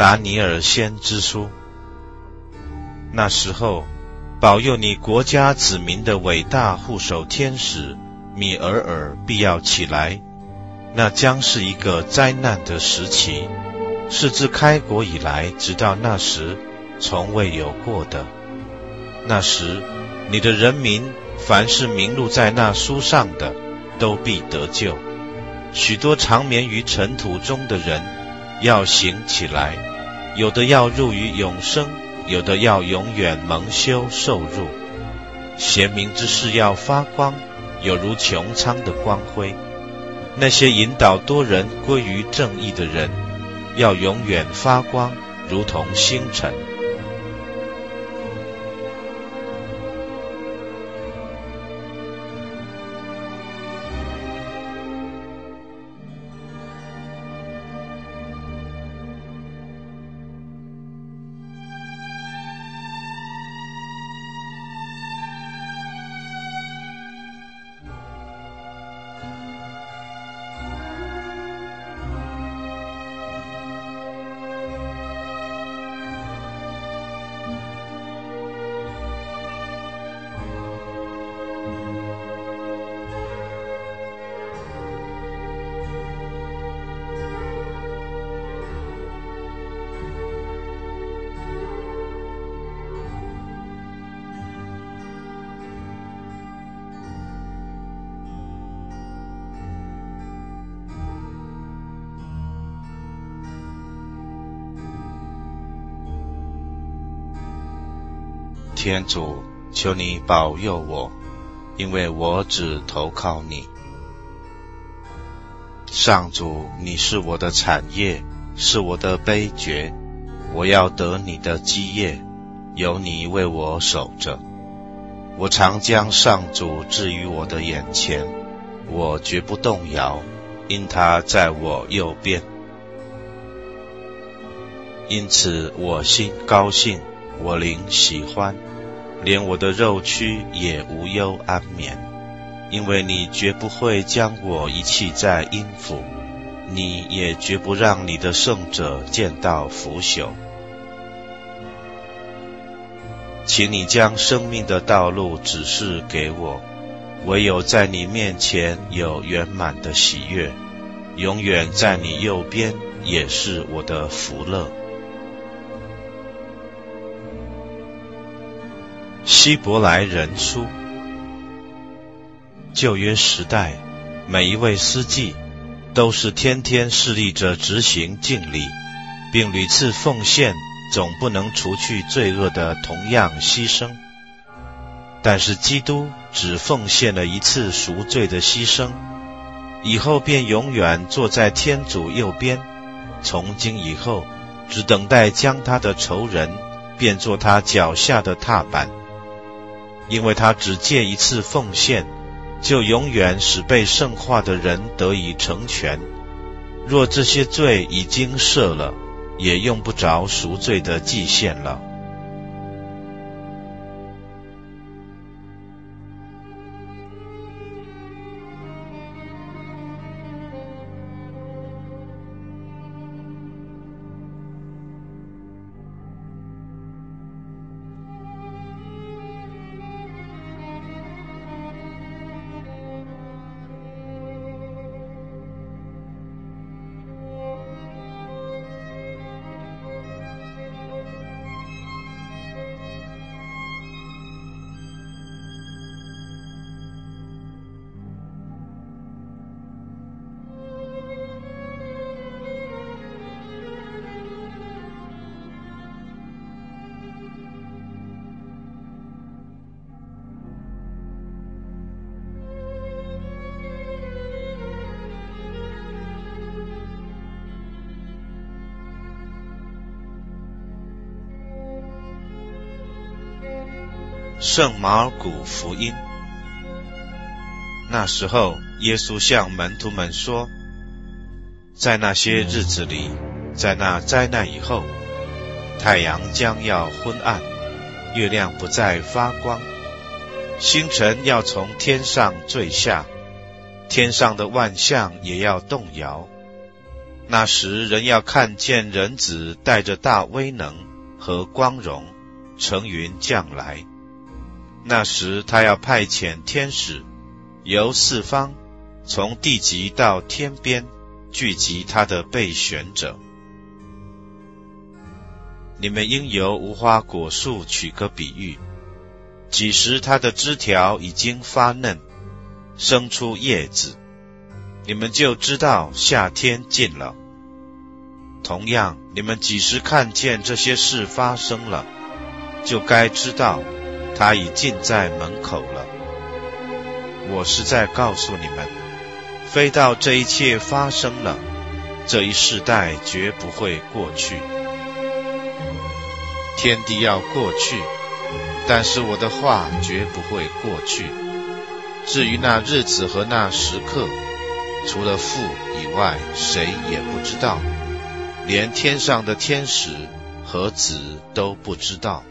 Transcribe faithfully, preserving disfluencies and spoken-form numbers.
达尼尔先知书。那时候，保佑你国家子民的伟大护守天使米尔尔必要起来，那将是一个灾难的时期，是自开国以来直到那时从未有过的。那时，你的人民凡是名录在那书上的，都必得救。许多长眠于尘土中的人要醒起来，有的要入于永生，有的要永远蒙羞受辱。贤明之士要发光，有如穹苍的光辉。那些引导多人归于正义的人，要永远发光，如同星辰。天主，求你保佑我，因为我只投靠你。上主，你是我的产业，是我的杯爵，我要得你的基业，有你为我守着。我常将上主置于我的眼前，我绝不动摇，因他在我右边。因此我心高兴，我灵喜欢，连我的肉躯也无忧安眠，因为你绝不会将我遗弃在阴府，你也绝不让你的圣者见到腐朽。请你将生命的道路指示给我，唯有在你面前有圆满的喜悦，永远在你右边也是我的福乐。希伯来人书。旧约时代，每一位司祭都是天天侍立着执行敬礼，并屡次奉献总不能除去罪恶的同样牺牲。但是基督只奉献了一次赎罪的牺牲，以后便永远坐在天主右边，从今以后只等待将他的仇人变作他脚下的踏板。因为他只借一次奉献，就永远使被圣化的人得以成全。若这些罪已经赦了，也用不着赎罪的祭献了。圣马尔谷福音。那时候，耶稣向门徒们说，在那些日子里，在那灾难以后，太阳将要昏暗，月亮不再发光，星辰要从天上坠下，天上的万象也要动摇。 那时人要看见人子带着大威能和光荣，乘云降来。那时他要派遣天使，由四方，从地极到天边，聚集他的备选者。你们应由无花果树取个比喻，几时它的枝条已经发嫩，生出叶子，你们就知道夏天近了。同样，你们几时看见这些事发生了，就该知道它已近在门口了。我是在告诉你们，非到这一切发生了，这一世代绝不会过去。天地要过去，但是我的话绝不会过去。至于那日子和那时刻，除了父以外，谁也不知道，连天上的天使和子都不知道。